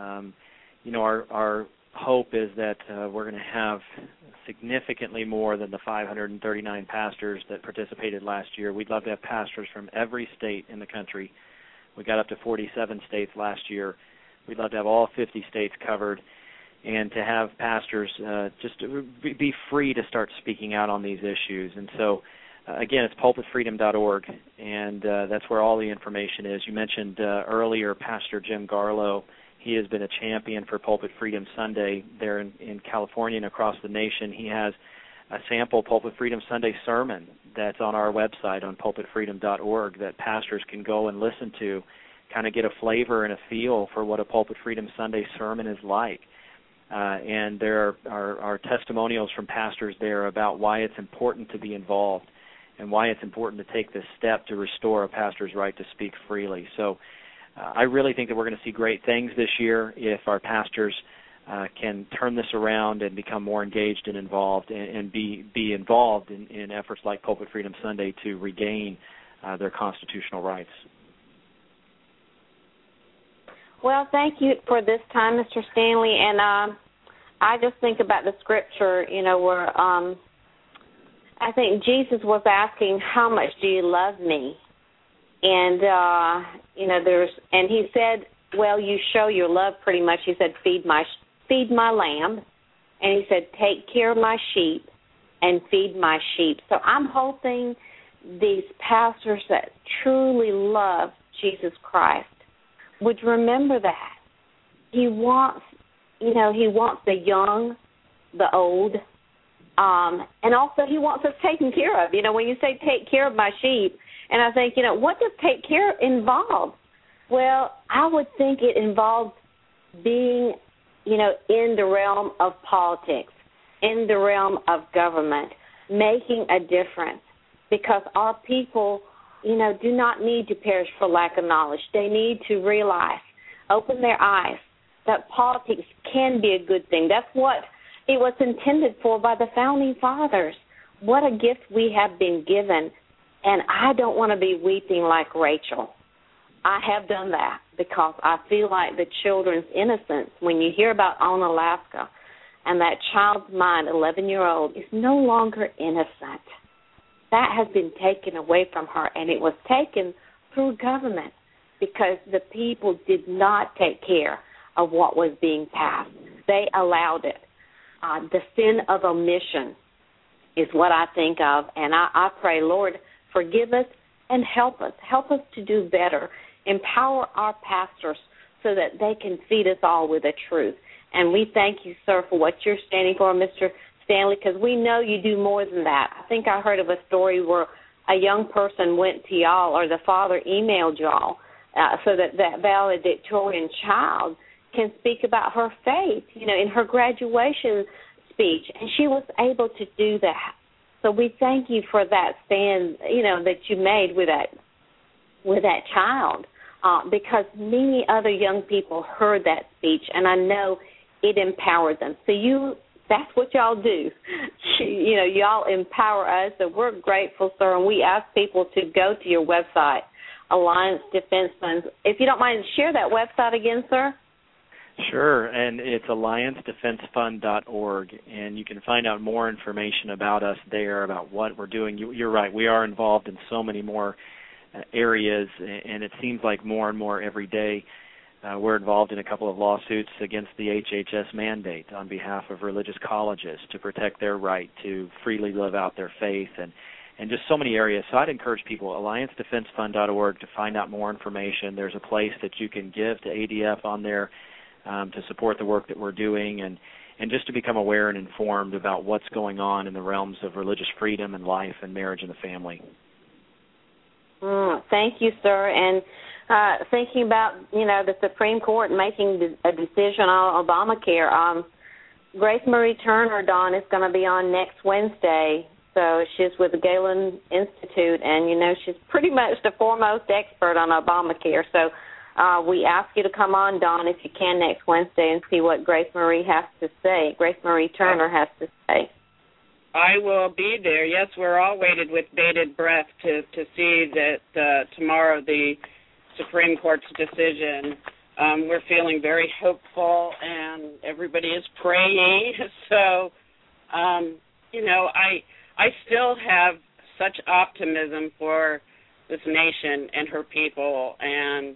Our hope is that we're going to have significantly more than the 539 pastors that participated last year. We'd love to have pastors from every state in the country. We got up to 47 states last year. We'd love to have all 50 states covered, and to have pastors just to be free to start speaking out on these issues. And so, again, it's pulpitfreedom.org, and that's where all the information is. You mentioned earlier Pastor Jim Garlow. He has been a champion for Pulpit Freedom Sunday there in California and across the nation. He has a sample Pulpit Freedom Sunday sermon that's on our website on pulpitfreedom.org that pastors can go and listen to, kind of get a flavor and a feel for what a Pulpit Freedom Sunday sermon is like. and there are testimonials from pastors there about why it's important to be involved and why it's important to take this step to restore a pastor's right to speak freely. So I really think that we're going to see great things this year if our pastors can turn this around and become more engaged and involved and be involved in efforts like Pulpit Freedom Sunday to regain their constitutional rights. Well, thank you for this time, Mr. Stanley. And I just think about the scripture, where I think Jesus was asking, how much do you love me? And, and he said, well, you show your love pretty much. He said, feed my lamb. And he said, take care of my sheep and feed my sheep. So I'm hoping these pastors that truly love Jesus Christ would remember that. He wants the young, the old, and also he wants us taken care of. When you say take care of my sheep, and I think, what does take care involve? Well, I would think it involves being, in the realm of politics, in the realm of government, making a difference, because our people, do not need to perish for lack of knowledge. They need to realize, open their eyes, that politics can be a good thing. That's what it was intended for by the founding fathers. What a gift we have been given, and I don't want to be weeping like Rachel. I have done that because I feel like the children's innocence, when you hear about Onalaska and that child's mind, 11-year-old, is no longer innocent. That has been taken away from her, and it was taken through government because the people did not take care of what was being passed. They allowed it. The sin of omission is what I think of, and I pray, Lord, forgive us and help us. Help us to do better. Empower our pastors so that they can feed us all with the truth. And we thank you, sir, for what you're standing for, Mr. Stanley, because we know you do more than that. I think I heard of a story where a young person went to y'all, or the father emailed y'all, so that valedictorian child can speak about her faith, in her graduation speech, and she was able to do that. So we thank you for that stand, that you made with that child, because many other young people heard that speech, and I know it empowered them. So that's what y'all do. Y'all empower us, and we're grateful, sir, and we ask people to go to your website, Alliance Defense Funds. If you don't mind, share that website again, sir. Sure, and it's alliancedefensefund.org, and you can find out more information about us there, about what we're doing. You're right, we are involved in so many more areas, and it seems like more and more every day. We're involved in a couple of lawsuits against the HHS mandate on behalf of religious colleges to protect their right to freely live out their faith, and just so many areas. So I'd encourage people, alliancedefensefund.org, to find out more information. There's a place that you can give to ADF on there to support the work that we're doing, and just to become aware and informed about what's going on in the realms of religious freedom and life and marriage and the family. Thank you, sir. And thinking about, the Supreme Court making a decision on Obamacare, Grace Marie Turner, Dawn, is going to be on next Wednesday. So she's with the Galen Institute, and, she's pretty much the foremost expert on Obamacare. So we ask you to come on, Dawn, if you can, next Wednesday and see what Grace Marie has to say. Grace Marie Turner has to say. I will be there. Yes, we're all waited with bated breath to see that tomorrow the Supreme Court's decision. We're feeling very hopeful, and everybody is praying. So, I still have such optimism for this nation and her people, and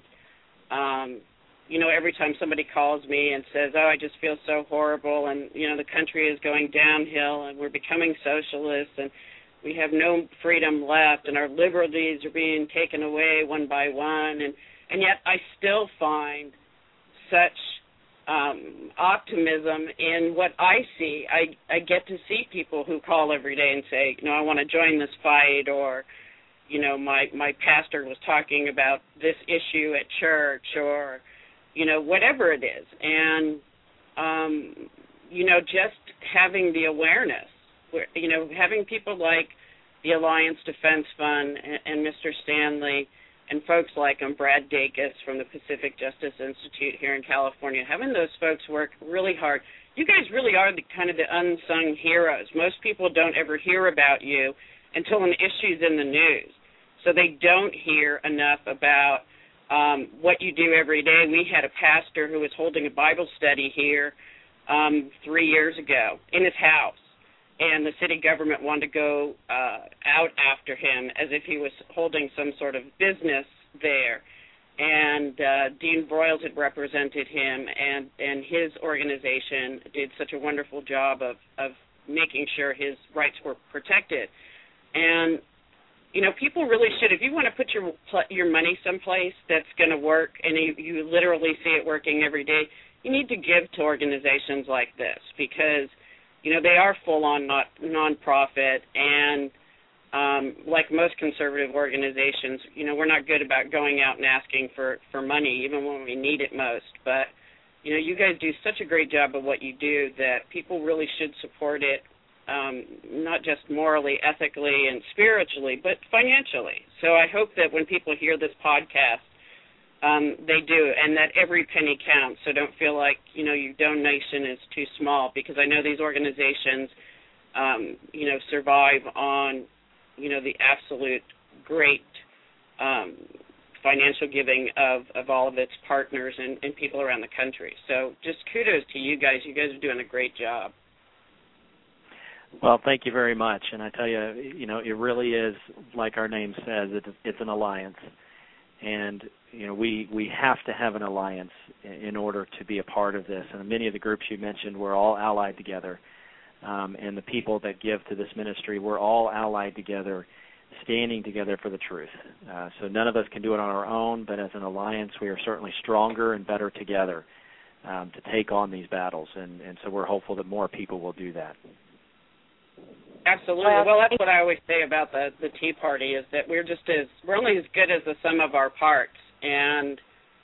every time somebody calls me and says, I just feel so horrible, and, the country is going downhill, and we're becoming socialists, and we have no freedom left, and our liberties are being taken away one by one, and yet I still find such optimism in what I see. I get to see people who call every day and say, I want to join this fight, or, my pastor was talking about this issue at church, or, whatever it is. And just having the awareness, having people like the Alliance Defense Fund and Mr. Stanley and folks like Brad Dacus from the Pacific Justice Institute here in California, having those folks work really hard. You guys really are the kind of the unsung heroes. Most people don't ever hear about you until an issue's in the news. So they don't hear enough about what you do every day. We had a pastor who was holding a Bible study here 3 years ago in his house, and the city government wanted to go out after him as if he was holding some sort of business there. And Dean Broyles had represented him, and his organization did such a wonderful job of making sure his rights were protected. And, people really should, if you want to put your money someplace that's going to work and you literally see it working every day, you need to give to organizations like this because, they are full-on nonprofit, and like most conservative organizations, we're not good about going out and asking for money, even when we need it most. But, you guys do such a great job of what you do that people really should support it, not just morally, ethically, and spiritually, but financially. So I hope that when people hear this podcast, they do, and that every penny counts. So don't feel like, your donation is too small, because I know these organizations, survive on, the absolute great financial giving of all of its partners and people around the country. So just kudos to you guys. You guys are doing a great job. Well, thank you very much. And I tell you, it really is, like our name says, it's an alliance. And, we have to have an alliance in order to be a part of this. And many of the groups you mentioned, we're all allied together. And the people that give to this ministry, we're all allied together, standing together for the truth. So none of us can do it on our own, but as an alliance, we are certainly stronger and better together to take on these battles. And so we're hopeful that more people will do that. Absolutely. Well, that's what I always say about the Tea Party is that we're only as good as the sum of our parts. And,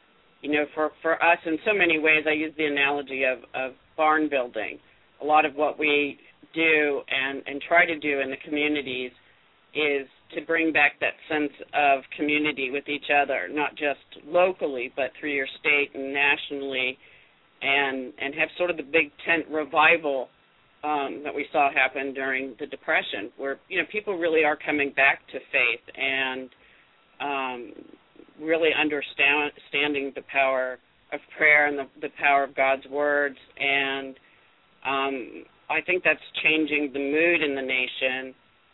for us, in so many ways, I use the analogy of barn building. A lot of what we do and try to do in the communities is to bring back that sense of community with each other, not just locally, but through your state and nationally, and have sort of the big tent revival that we saw happen during the Depression, where, people really are coming back to faith and really understanding the power of prayer and the power of God's words. And I think that's changing the mood in the nation.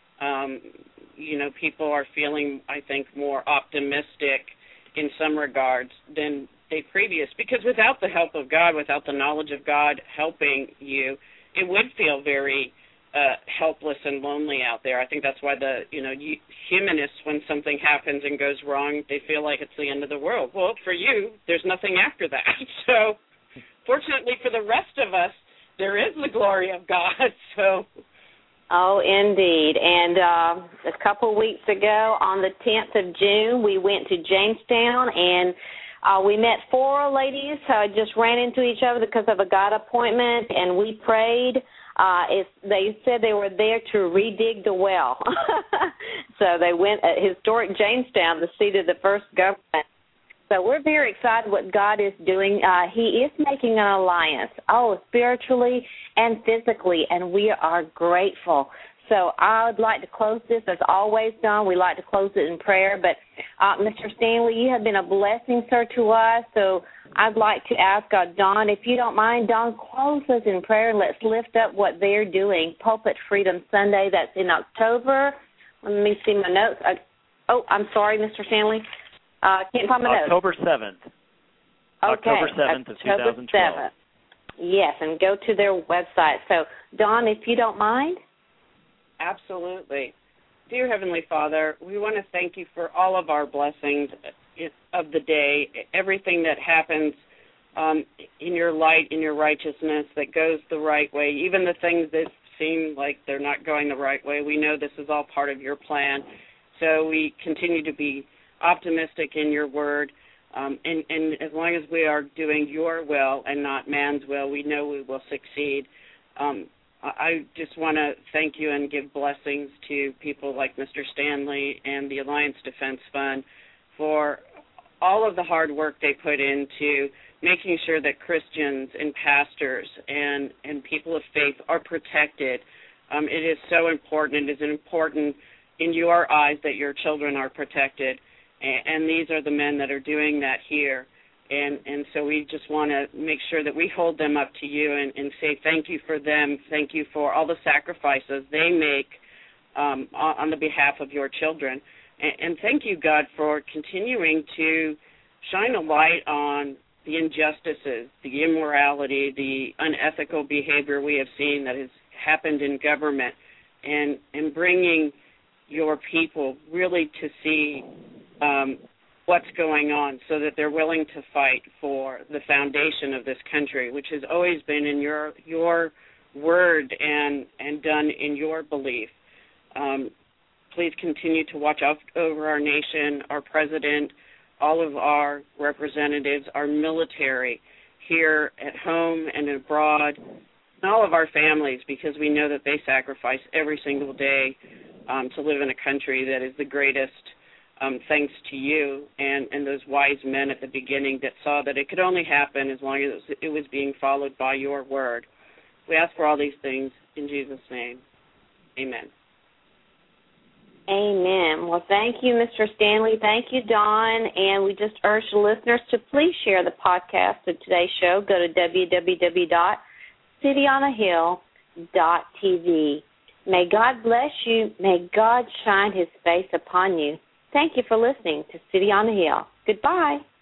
People are feeling, I think, more optimistic in some regards than they previous, because without the help of God, without the knowledge of God helping you, it would feel very helpless and lonely out there. I think that's why the humanists, when something happens and goes wrong, they feel like it's the end of the world. Well, for you, there's nothing after that. So, fortunately for the rest of us, there is the glory of God. So. Oh, indeed. And a couple weeks ago, on the 10th of June, we went to Jamestown, and we met 4 ladies who just ran into each other because of a God appointment, and we prayed. They said they were there to redig the well. So they went at historic Jamestown, the seat of the first government. So we're very excited what God is doing. He is making an alliance, spiritually and physically, and we are grateful. So I would like to close this, as always, Don. We like to close it in prayer. But, Mr. Stanley, you have been a blessing, sir, to us. So I'd like to ask Don, if you don't mind, Don, close us in prayer and let's lift up what they're doing. Pulpit Freedom Sunday, that's in October. Let me see my notes. I'm sorry, Mr. Stanley. Can't find my notes. October 7th. Okay. October 7th of 2012. 7th. Yes, and go to their website. So, Don, if you don't mind. Absolutely. Dear Heavenly Father, we want to thank you for all of our blessings of the day, everything that happens in your light, in your righteousness, that goes the right way, even the things that seem like they're not going the right way. We know this is all part of your plan. So we continue to be optimistic in your word. And as long as we are doing your will and not man's will, we know we will succeed. I just want to thank you and give blessings to people like Mr. Stanley and the Alliance Defense Fund for all of the hard work they put into making sure that Christians and pastors and people of faith are protected. It is so important. It is important in your eyes that your children are protected, and these are the men that are doing that here. And so we just want to make sure that we hold them up to you and say thank you for them. Thank you for all the sacrifices they make on the behalf of your children. And thank you, God, for continuing to shine a light on the injustices, the immorality, the unethical behavior we have seen that has happened in government, and bringing your people really to see what's going on so that they're willing to fight for the foundation of this country, which has always been in your word and done in your belief. Please continue to watch out over our nation, our president, all of our representatives, our military here at home and abroad, and all of our families, because we know that they sacrifice every single day to live in a country that is the greatest, thanks to you and those wise men at the beginning that saw that it could only happen as long as it was being followed by your word. We ask for all these things in Jesus' name. Amen. Amen. Well, thank you, Mr. Stanley. Thank you, Don. And we just urge the listeners to please share the podcast of today's show. Go to www.cityonahill.tv. May God bless you. May God shine his face upon you. Thank you for listening to City on the Hill. Goodbye.